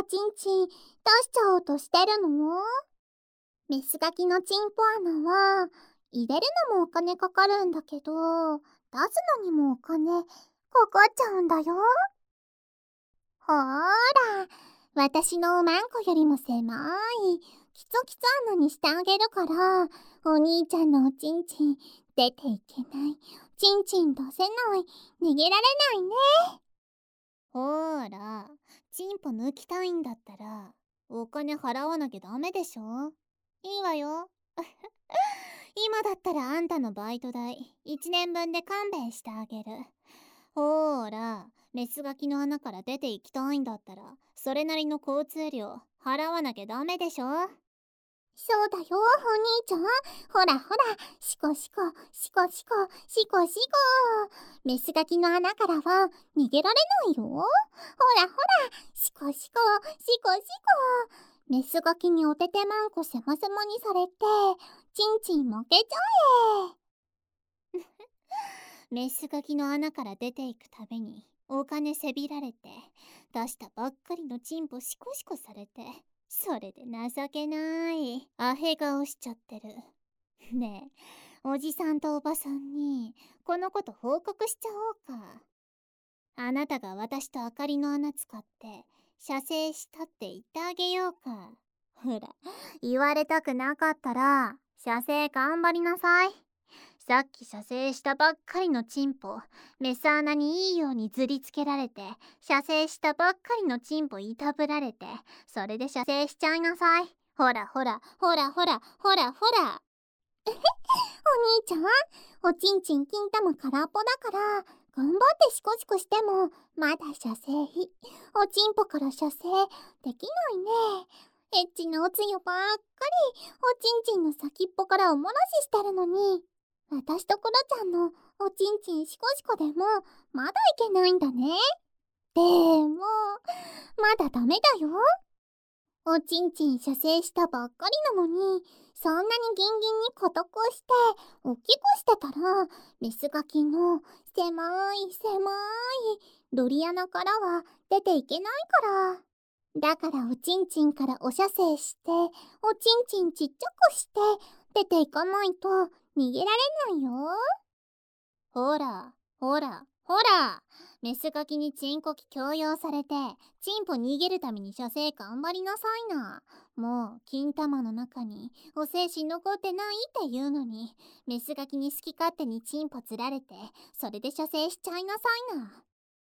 チンチン出しちゃおうとしてるの？メスガキのチンポ穴は入れるのもお金かかるんだけど、出すのにもお金かかっちゃうんだよ。ほーら、私のおまんこよりも狭いキツキツ穴にしてあげるから、お兄ちゃんのおちんちん出ていけない、チンチン出せない、逃げられないね。 ほーら、チンポ抜きたいんだったらお金払わなきゃダメでしょ。いいわよ。今だったらあんたのバイト代1年分で勘弁してあげる。ほーら、メスガキの穴から出て行きたいんだったらそれなりの交通料払わなきゃダメでしょ。 そうだよ、お兄ちゃん。ほらほら、シコシコ、シコシコ、シコシコ。メスガキの穴からは逃げられないよ。ほらほら、シコシコ、シコシコ。メスガキにおててまんこせませまにされて、チンチン負けちゃえ。 メスガキの穴から出ていくたびにお金せびられて、出したばっかりのチンポシコシコされて、それで情けないアヘ顔しちゃってる。ねえ、おじさんとおばさんにこのこと報告しちゃおうか。あなたが私とあかりの穴使って射精したって言ってあげようか。ほら、言われたくなかったら射精頑張りなさい。さっき射精したばっかりのチンポ、メス穴にいいようにずりつけられて、射精したばっかりのチンポいたぶられて、それで射精しちゃいなさい。ほらほら、ほらほら、ほらほら。 お兄ちゃん、おちんちん金玉空っぽだから、頑張ってシコシコしても、まだ射精。おちんぽから射精できないね。エッチなおつゆばっかり、おちんちんの先っぽからおもらししてるのに、私とクロちゃんのおちんちんシコシコでも、まだいけないんだね。でも、まだダメだよ。おちんちん射精したばっかりなのに、そんなにギンギンに固くして、おっきくしてたら、メスガキの狭い狭いドリ穴からは出ていけないから。だからおちんちんからお射精して、おちんちんちっちゃくして、出ていかないと逃げられないよ。 ほら、ほら、ほら。メスガキにチンコキ強要されて、チンポ逃げるために射精頑張りなさいな。もう、金玉の中にお精子残ってないって言うのに、メスガキに好き勝手にチンポつられて、それで射精しちゃいなさいな。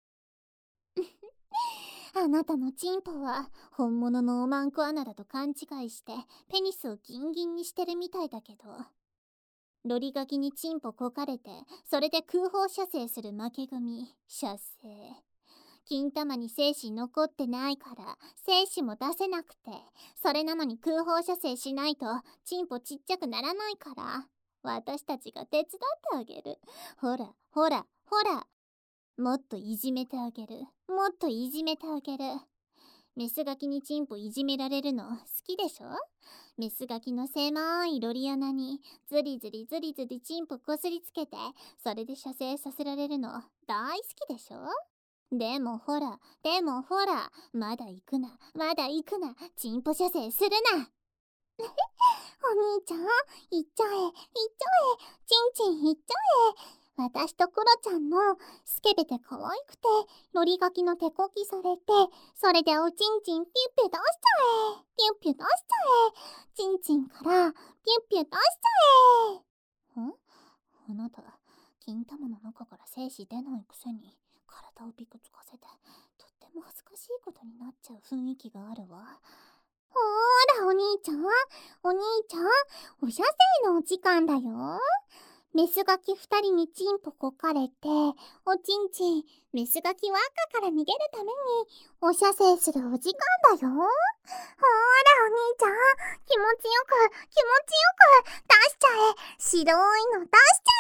あなたのチンポは本物のおまんこ穴だと勘違いして、ペニスをギンギンにしてるみたいだけど。ロリガキにチンポこかれて、それで空砲射精する負け組、射精。金玉に精子残ってないから、精子も出せなくて、それなのに空砲射精しないと、チンポちっちゃくならないから、私たちが手伝ってあげる。ほら、ほら、ほら。もっといじめてあげる。もっといじめてあげる。メスガキにチンポいじめられるの好きでしょ。メスガキの狭いロリ穴にズリズリズリズリチンポこすりつけて、それで射精させられるの大好きでしょ。でもほら、でもほら、まだ行くな、まだ行くな、チンポ射精するな。 お兄ちゃん、行っちゃえ、行っちゃえ、チンチン行っちゃえ。私とクロちゃんのスケベで可愛くて、ロリガキの手こきされて、それでおちんちんピュッピュ出しちゃえ。ピュッピュ出しちゃえ。チンチンからピュッピュ出しちゃえ。 あなた、金玉の中から精子出ないくせに体をピクつかせて、とっても恥ずかしいことになっちゃう雰囲気があるわ。 ほーら、お兄ちゃん、お兄ちゃん、お射精のお時間だよ。メスガキ二人にチンポこかれて、おちんちん、メスガキは赤から逃げるために、お射精するお時間だよ。ほーら、お兄ちゃん、気持ちよく、気持ちよく、出しちゃえ。白いの出し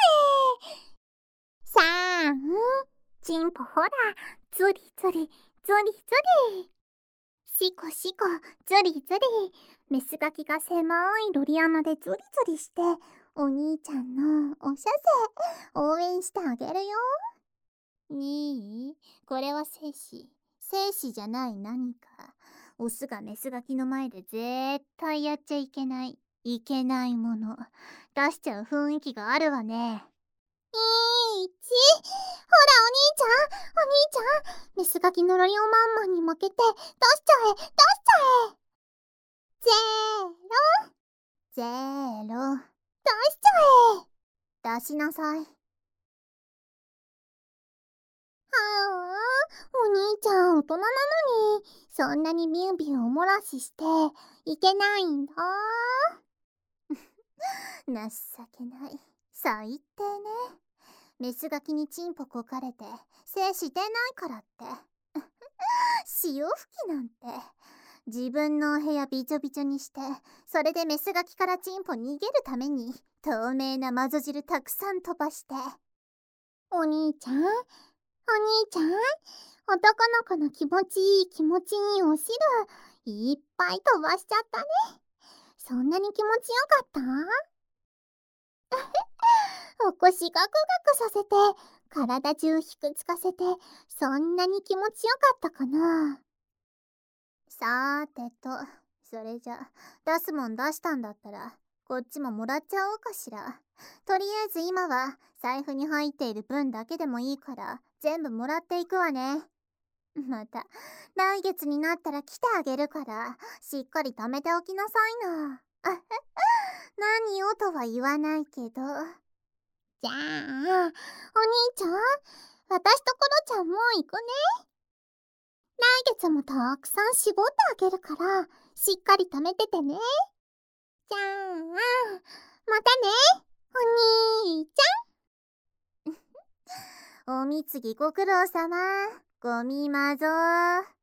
ちゃえ。チンポほら、ズリズリ、ズリズリ。シコシコ、ズリズリ。メスガキが狭いロリ穴でズリズリして、お兄ちゃんのお射精、応援してあげるよ。 いい？これは精子。精子じゃない何か。 オスがメスガキの前で絶対やっちゃいけないもの出しちゃう雰囲気があるわね。 ほらお兄ちゃん、メスガキのロリオマンマンに負けて出しちゃえ。 ゼロ。 出しちゃえ。 出しなさい。 お兄ちゃん大人なのにそんなにビュンビュンおもらししていけないんだ。 情けない。最低ね。メスガキにチンポこかれて精してないからって。潮吹きなんて。自分のお部屋びちょびちょにして、それでメスガキからチンポ逃げるために透明なマゾ汁たくさん飛ばして。 お兄ちゃん、男の子の気持ちいいお汁いっぱい飛ばしちゃったね。そんなに気持ちよかった？お腰ガクガクさせて体中ひくつかせてそんなに気持ちよかったかな。 さーてと、それじゃ出すもん出したんだったらこっちももらっちゃおうかしら。とりあえず今は財布に入っている分だけでもいいから全部もらっていくわね。また来月になったら来てあげるからしっかり貯めておきなさいな。何をとは言わないけど。 じゃあお兄ちゃん、私とコロちゃんもう行くね。来月もたくさん絞ってあげるからしっかり貯めててね。じゃあまたねお兄ちゃん。おみつぎご苦労さま。ごみまぞー。